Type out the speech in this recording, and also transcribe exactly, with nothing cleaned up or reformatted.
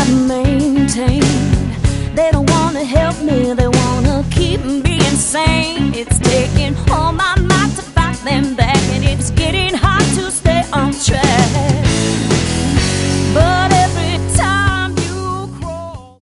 maintain. They don't wanna help me, they wanna keep me insane. It's taking all my might to fight them back.